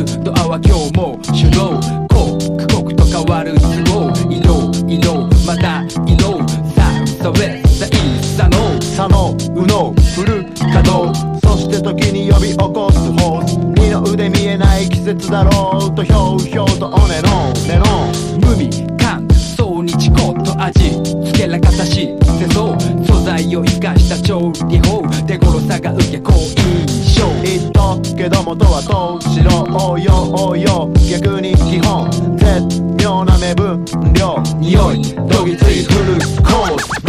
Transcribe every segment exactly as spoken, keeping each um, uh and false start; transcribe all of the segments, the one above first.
るドアは今日も手動刻々と変わる都合色色また色さそれさいさの左脳右脳フル稼働そして時に呼び起こすホース二の腕見えない季節だろうとひょうひょうとおねのねの無味乾燥日光と味つけらかたし世相素材を生かした調理法手頃さが受け好印象言っとくけどもとはとしろ応用応用逆に基本絶妙な目分量匂いどぎついフルコース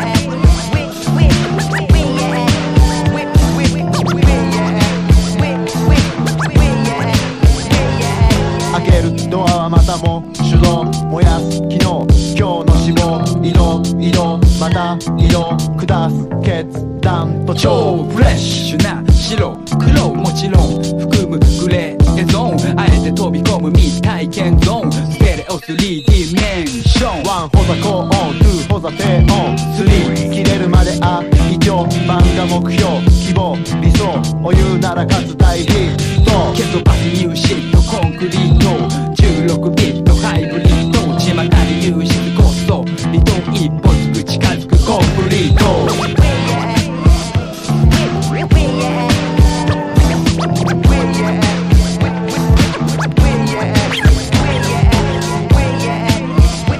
開けるドアはまたも手動燃やす昨日今日の脂肪色色また色下す決断と超フレッシュな白黒もちろん含むグレーゾーンあえて飛び込む未体験ゾーンステレオ スリーディー メンションワンホザ高音ツーホザ低音スリー切れるまであ一丁漫画目標希望理想お言うなら勝つ大ヒットケトパスニューシットコンクリー